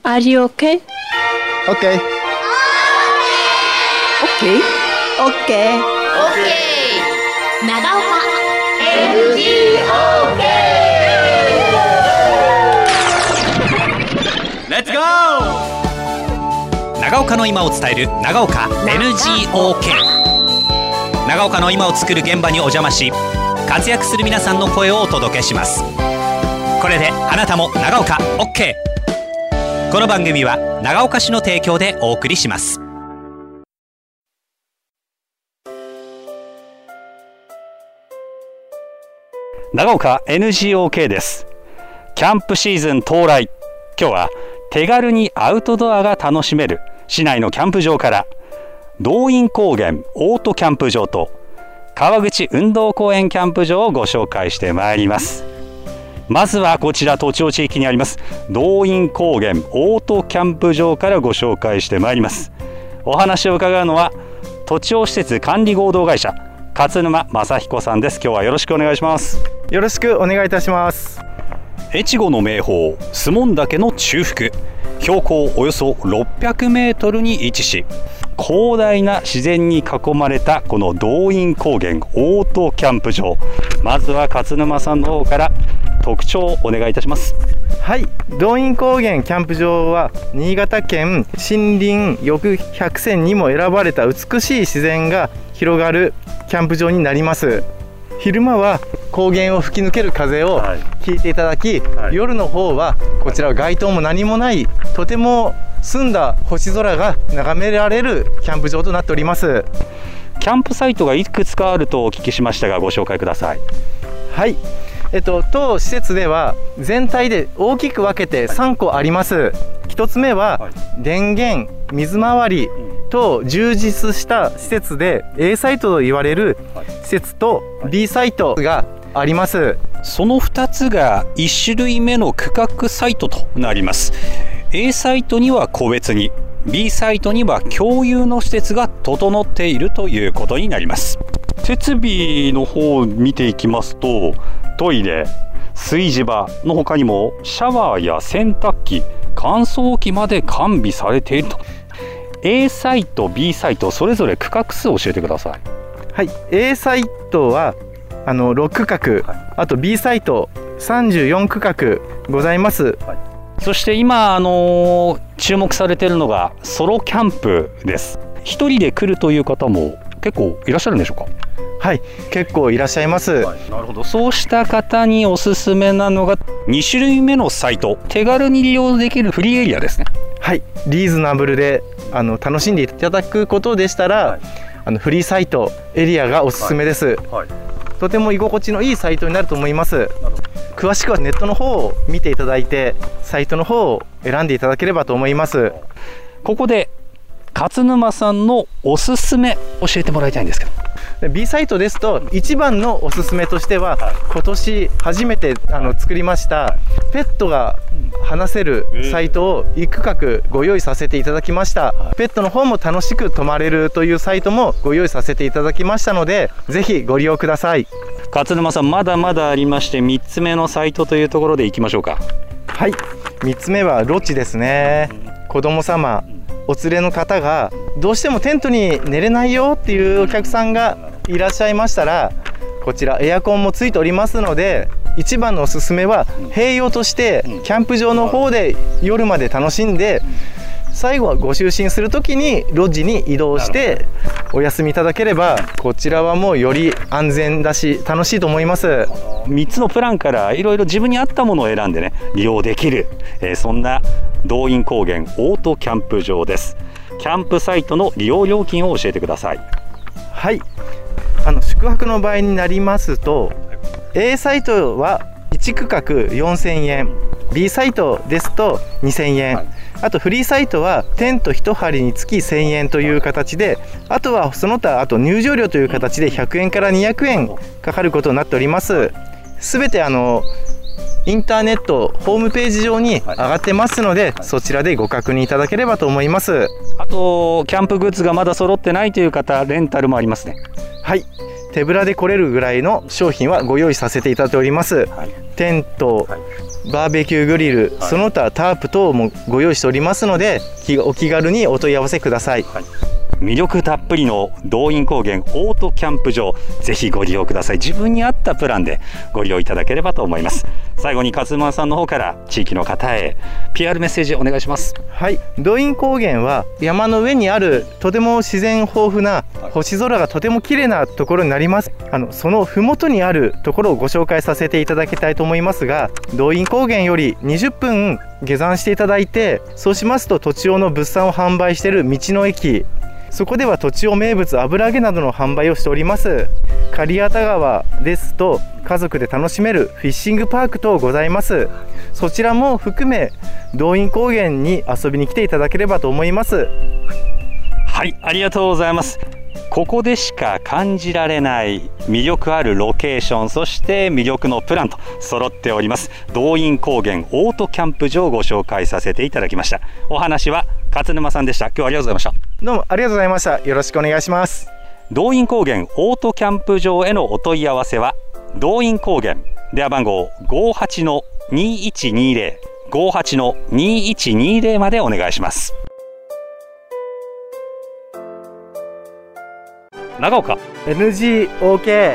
Are you okay? Okay. Okay. Okay. 長岡 Let's go! 長岡の今を伝える長岡 NGOK。 長岡の今を作る現場にお邪魔し、活躍する皆さんの声をお届けします。これであなたも長岡 OK。 この番組は長岡市の提供でお送りします。長岡 NGOK です。キャンプシーズン到来。今日は手軽にアウトドアが楽しめる市内のキャンプ場から、道院高原オートキャンプ場と川口運動公園キャンプ場をご紹介してまいります。まずはこちら栃尾地域にあります道院高原オートキャンプ場からご紹介してまいります。お話を伺うのは栃尾施設管理合同会社勝沼正彦さんです。今日はよろしくお願いします。 よろしくお願いいたします。 越後の名峰守門岳の中腹、標高およそ600メートルに位置し、広大な自然に囲まれたこの道院高原オートキャンプ場。まずは勝沼さんの方から特徴をお願いいたします。 はい、道院高原キャンプ場は新潟県森林浴百選にも選ばれた美しい自然が広がるキャンプ場になります。昼間は高原を吹き抜ける風を聞いていただき、夜の方はこちらは街灯も何もないとても澄んだ星空が眺められるキャンプ場となっております。 キャンプサイトがいくつかあるとお聞きしましたが、ご紹介ください。 はい、当施設では全体で大きく分けて3個あります。1つ目は電源、水回りと充実した施設で A サイトと言われる施設と B サイトがあります。 その2つが1種類目の区画サイトとなります。 A サイトには個別に、 B サイトには共有の施設が整っているということになります。設備の方を見ていきますと、トイレ、炊事場の他にもシャワーや洗濯機、乾燥機まで完備されていると。 A サイト B サイトそれぞれ区画数を教えてください。 はい、A サイトは6区画、あと B サイト34区画ございます。 そして今注目されているのがソロキャンプです。一人で来るという方も結構いらっしゃるんでしょうか？ はい、結構いらっしゃいます。 なるほど。そうした方におすすめなのが2種類目のサイト、手軽に利用できるフリーエリアですね。 はい、リーズナブルで楽しんでいただくことでしたら、フリーサイトエリアがおすすめです。とても居心地のいいサイトになると思います。詳しくはネットの方を見ていただいて、サイトの方を選んでいただければと思います。 ここで勝沼さんのおすすめ教えてもらいたいんですけど。 B サイトですと一番のおすすめとしては、今年初めて作りましたペットが話せるサイトを1区画ご用意させていただきました。ペットの方も楽しく泊まれるというサイトもご用意させていただきましたので、ぜひご利用ください。 勝沼さん、まだまだありまして、3つ目のサイトというところでいきましょうか。 はい、3つ目はロッジですね。子供様お連れの方がどうしてもテントに寝れないよっていうお客さんがいらっしゃいましたら、こちらエアコンもついておりますので、一番のおすすめは併用としてキャンプ場の方で夜まで楽しんで、最後はご就寝する時にロッジに移動してお休みいただければ、こちらはもうより安全だし楽しいと思います。 3つのプランからいろいろ自分に合ったものを選んでね、利用できる、そんな道院高原オートキャンプ場です。キャンプサイトの利用料金を教えてください。 はい、宿泊の場合になりますと A サイトは1区画4000円、 B サイトですと2000円、あとフリーサイトはテント1針につき1000円という形で、あとはその他あと入場料という形で100円から200円かかることになっております。すべてインターネットホームページ上に上がってますので、そちらでご確認いただければと思います。 あとキャンプグッズがまだ揃ってないという方、レンタルもありますね。 はい、手ぶらで来れるぐらいの商品はご用意させていただいております。テント、 バーベキューグリル、その他タープ等もご用意しておりますので、お気軽にお問い合わせください。 魅力たっぷりの道院高原オートキャンプ場、ぜひご利用ください。自分に合ったプランでご利用いただければと思います。最後に勝間さんの方から地域の方へ PR メッセージお願いします。 はい、道院高原は山の上にあるとても自然豊富な星空がとても綺麗なところになります。その麓にあるところをご紹介させていただきたいと思いますが、道院高原より20分下山していただいて、そうしますと土地用の物産を販売している道の駅、そこでは土地用名物油揚げなどの販売をしております。刈谷田川ですと家族で楽しめるフィッシングパーク等ございます。そちらも含め道院高原に遊びに来ていただければと思います。 はい、ありがとうございます。ここでしか感じられない魅力あるロケーション、そして魅力のプランと揃っております道院高原オートキャンプ場をご紹介させていただきました。お話は勝沼さんでした。今日はありがとうございました。 どうもありがとうございました。よろしくお願いします。 道院高原オートキャンプ場へのお問い合わせは道院高原電話番号 58-2120 58-2120 までお願いします。長岡 NGOK。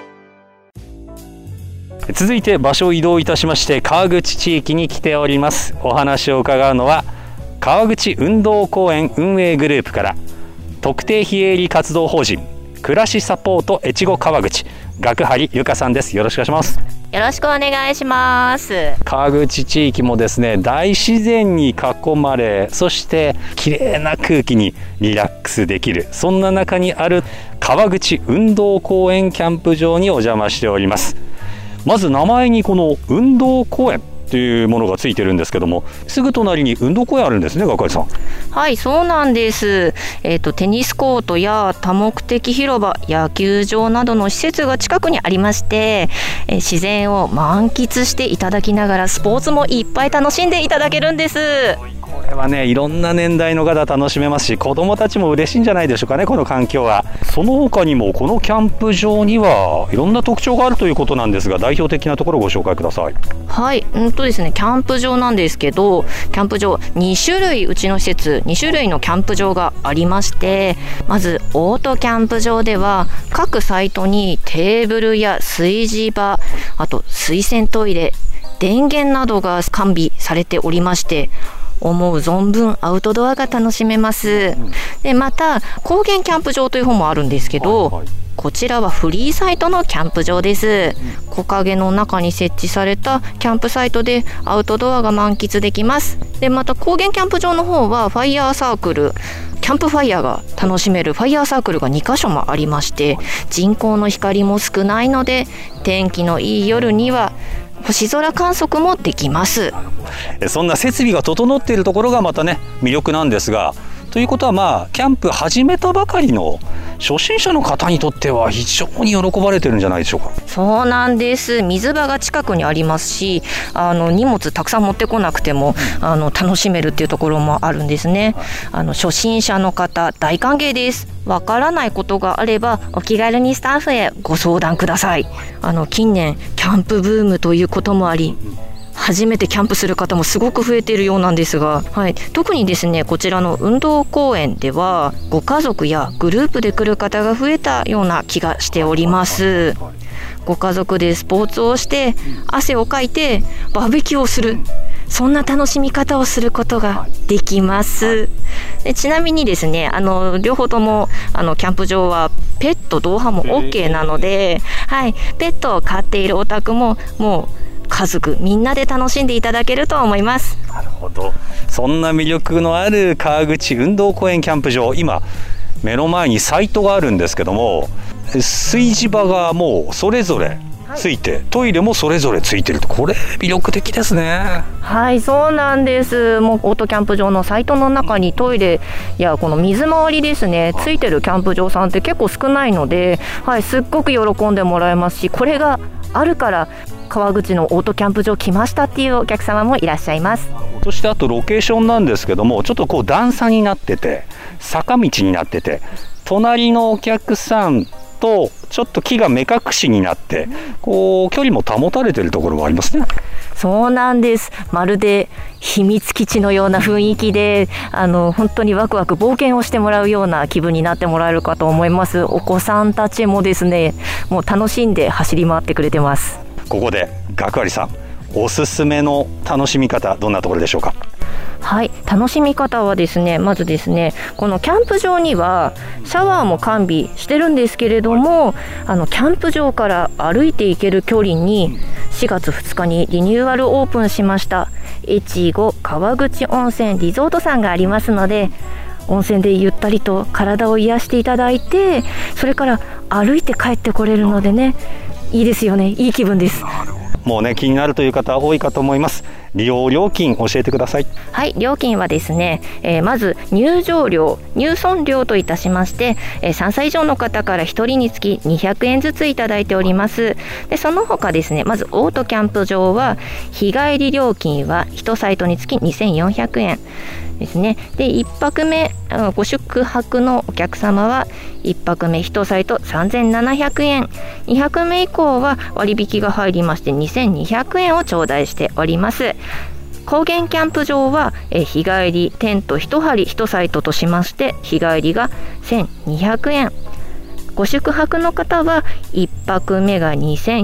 続いて場所を移動いたしまして川口地域に来ております。お話を伺うのは川口運動公園運営グループから特定非営利活動法人暮らしサポート越後川口学張由香さんです。よろしくお願いします。 よろしくお願いします。 川口地域もですね、大自然に囲まれ、そして綺麗な空気にリラックスできる、そんな中にある川口運動公園キャンプ場にお邪魔しております。まず名前にこの運動公園というものがついてるんですけども、すぐ隣に運動公園あるんですね、学会さん。 はい、そうなんです。テニスコートや多目的広場、野球場などの施設が近くにありまして、自然を満喫していただきながらスポーツもいっぱい楽しんでいただけるんです。 これはね、いろんな年代の方楽しめますし、子どもたちも嬉しいんじゃないでしょうかね、この環境は。その他にもこのキャンプ場にはいろんな特徴があるということなんですが、代表的なところをご紹介ください。 はい、ですね、キャンプ場なんですけど、キャンプ場2種類、うちの施設2種類のキャンプ場がありまして、まずオートキャンプ場では各サイトにテーブルや炊事場、あと水洗トイレ、電源などが完備されておりまして、思う存分アウトドアが楽しめます。でまた高原キャンプ場という方もあるんですけど、こちらはフリーサイトのキャンプ場です。木陰の中に設置されたキャンプサイトでアウトドアが満喫できます。でまた高原キャンプ場の方はファイヤーサークル、キャンプファイヤーが楽しめるファイヤーサークルが2カ所もありまして、人工の光も少ないので天気のいい夜には星空観測もできます。 そんな設備が整っているところがまたね魅力なんですが、ということはキャンプ始めたばかりの初心者の方にとっては非常に喜ばれてるんじゃないでしょうか。 そうなんです。水場が近くにありますし、荷物たくさん持ってこなくても楽しめるっていうところもあるんですね。初心者の方大歓迎です。わからないことがあればお気軽にスタッフへご相談ください。近年キャンプブームということもあり、初めてキャンプする方もすごく増えているようなんですが、特にですね、こちらの運動公園ではご家族やグループで来る方が増えたような気がしております。ご家族でスポーツをして汗をかいてバーベキューをする、そんな楽しみ方をすることができます。でちなみにですね、両方ともキャンプ場はペット同伴も OK なので、ペットを飼っているお宅ももう家族みんなで楽しんでいただけると思います。 なるほど。そんな魅力のある川口運動公園キャンプ場、今目の前にサイトがあるんですけども、炊事場がもうそれぞれついて、トイレもそれぞれついてると、これ魅力的ですね。 はい、そうなんです。もうオートキャンプ場のサイトの中にトイレやこの水回りですね、ついてるキャンプ場さんって結構少ないので、すっごく喜んでもらえますし、これがあるから川口のオートキャンプ場来ましたっていうお客様もいらっしゃいます。 そしてあとロケーションなんですけども、ちょっとこう段差になってて坂道になってて、隣のお客さんとちょっと木が目隠しになってこう距離も保たれているところがありますね。 そうなんです。まるで秘密基地のような雰囲気で本当にワクワク冒険をしてもらうような気分になってもらえるかと思います。お子さんたちもですね、もう楽しんで走り回ってくれてます。 ここで学割さん、おすすめの楽しみ方どんなところでしょうか？ はい、楽しみ方はですね、まずですね、このキャンプ場にはシャワーも完備してるんですけれども、キャンプ場から歩いて行ける距離に4月2日にリニューアルオープンしました越後川口温泉リゾートさんがありますので、温泉でゆったりと体を癒していただいて、それから歩いて帰ってこれるのでね、いいですよね。いい気分です。 もうね、気になるという方多いかと思います。利用料金教えてください。 はい、料金はですね、まず入場料、入村料といたしまして、3歳以上の方から1人につき200円ずついただいております。でその他ですね、まずオートキャンプ場は日帰り料金は1サイトにつき2400円ですね。で1泊目ご宿泊のお客様は1泊目1サイト3700円、2泊目以降は割引が入りまして2200円を頂戴しております。高原キャンプ場は日帰りテント1張1サイトとしまして日帰りが1200円、ご宿泊の方は1泊目が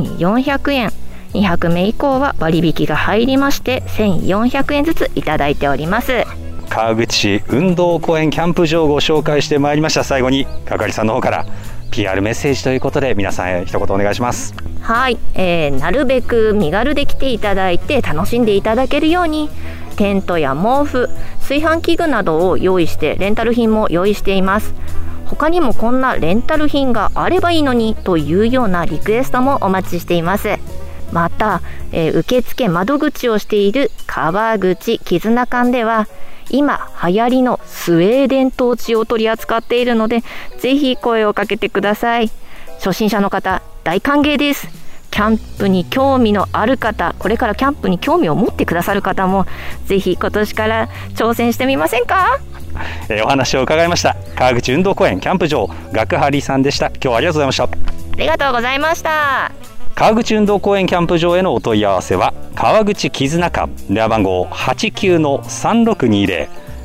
2400円、2泊目以降は割引が入りまして1400円ずついただいております。 川口運動公園キャンプ場をご紹介してまいりました。最後に係さんの方から PR メッセージということで皆さんへ一言お願いします。 はい、なるべく身軽で来ていただいて楽しんでいただけるようにテントや毛布、炊飯器具などを用意してレンタル品も用意しています。他にもこんなレンタル品があればいいのにというようなリクエストもお待ちしています。また、受付窓口をしている川口絆館では今流行りのスウェーデントーチを取り扱っているので、ぜひ声をかけてください。初心者の方大歓迎です。キャンプに興味のある方、これからキャンプに興味を持ってくださる方もぜひ今年から挑戦してみませんか？ お話を伺いました。川口運動公園キャンプ場学張さんでした。今日はありがとうございました。 ありがとうございました。 川口運動公園キャンプ場へのお問い合わせは川口絆館電話番号 89-3620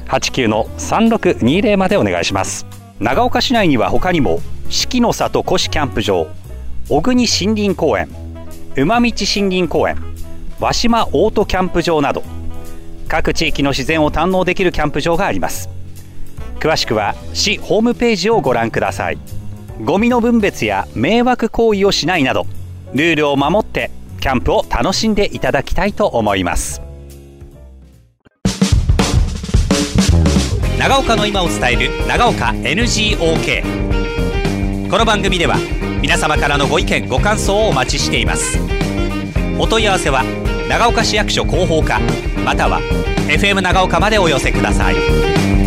89-3620 までお願いします。長岡市内には他にも四季の里古市キャンプ場、小国森林公園、馬道森林公園、和島オートキャンプ場など各地域の自然を堪能できるキャンプ場があります。詳しくは市ホームページをご覧ください。ゴミの分別や迷惑行為をしないなどルールを守ってキャンプを楽しんでいただきたいと思います。長岡の今を伝える長岡 NGOK。 この番組では皆様からのご意見ご感想をお待ちしています。お問い合わせは長岡市役所広報課または FM 長岡までお寄せください。